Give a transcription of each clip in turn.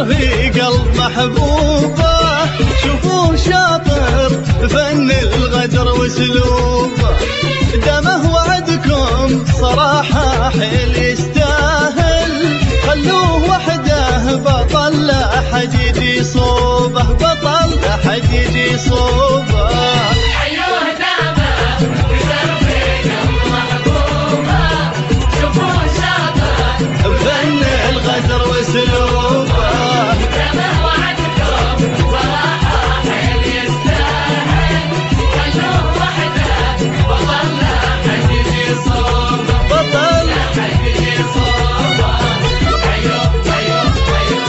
كسر في قلب محبوبه، شوفوه شاطر فن الغدر واسلوبه، دمه وعدكم صراحه حيل يستاهل، خلوه وحده بطل لا حد يجي صوبه، بطل لا حد يجي صوبه. حيوه دامه كسر في قلب محبوبه، شوفوه شاطر فن الغدر واسلوبه، دمه وعدكم صراحه حيل يستاهل، خلوه وحده بطل لا حد يجي صوبه، بطل لا حد يجي صوبه. حيوه حيوه حيوه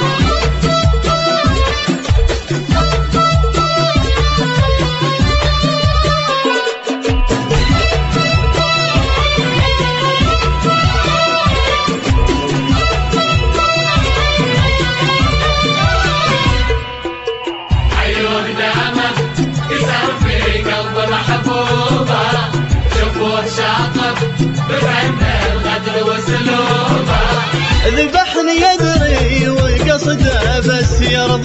دامه كسر في قلب محبوبه، شوفوه شاطر بفن الغدر واسلوبه، ذبحني يدري وقصده بس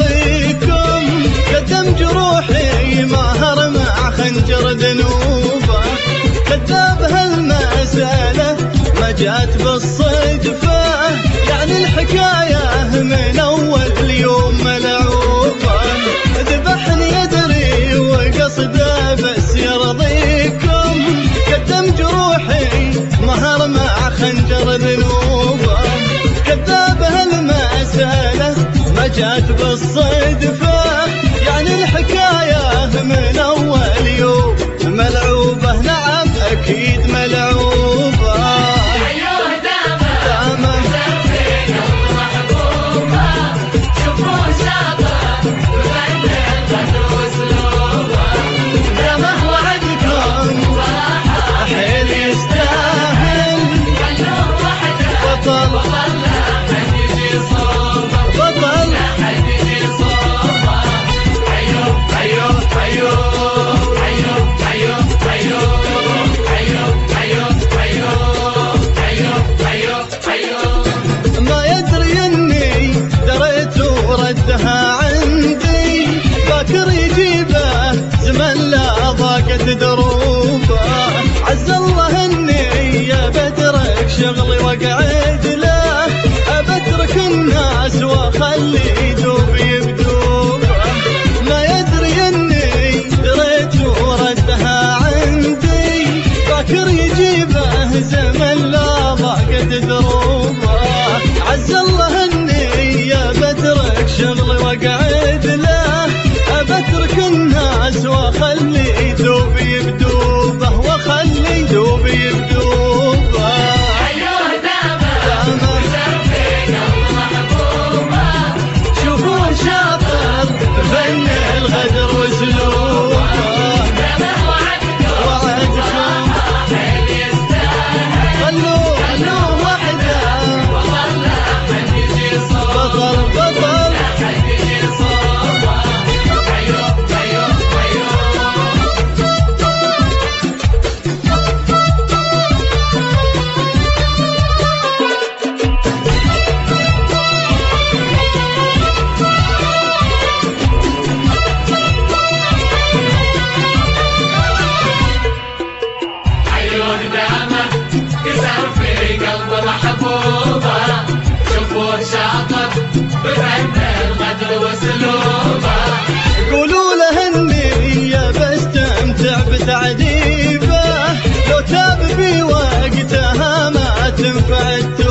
يرضيكم، قدم جروحي ماهر مع خنجر ذنوبه، كذاب هالمسألة ما جات بالصدفة، يعني الحكاية من أول يوم ملعوبة، ذبحني يدري وقصده بس يرضيكم، قدم جروحي مهر مع خنجر ذنوبه، كذاب هالمسألة ما جات بالصدفة، يعني الحكاية من أول يوم ملعوبة، نعم أكيد ملعوبة. حيوه دامه كسر في قلب محبوبه، شوفوه شاطر بفن الغدر واسلوبه، دمه وعدكم صراحه حيل يستاهل، خلوه وحده بطل بطل لا حد يجي صوبه، بطل لا حد يجي صوبه. حيوه حيوه حيوه حيوه حيوه حيوه حيوه حيوه حيوه حيوه حيوه. ما يدري اني دريت وردها عندي، فاكر يجيبه زمن لا ضاقت دروبه، عز الله اني بترك شغلي واقعد له، بترك الناس واخلي دوبي بدوبه، ما يدري اني دريت وردها عندي، فاكر يجيبه زمن لا ضاقت دروبه، عز الله اني بترك شغلي واقعد له، بترك الناس واخلي دوبي بدوبه، واخلي دوبي بدوبه. حيوه دامه كسر في قلب محبوبه، شوفوه شاطر فن الغدر واسلوبه، دمه وعدكم صراحه حيل يستاهل، خلوه وحده بطل لا حد يجي صوبه، بطل بطل. لا حد يجي صوبه. حيوه حيوه حيوه حيوه دامه كسر في قلب محبوبه، شوفوه شاطر بفن الغدر واسلوبه، قولوا له اني بستمتع بتعذيبه، لو تاب بي وقتها ما تنفع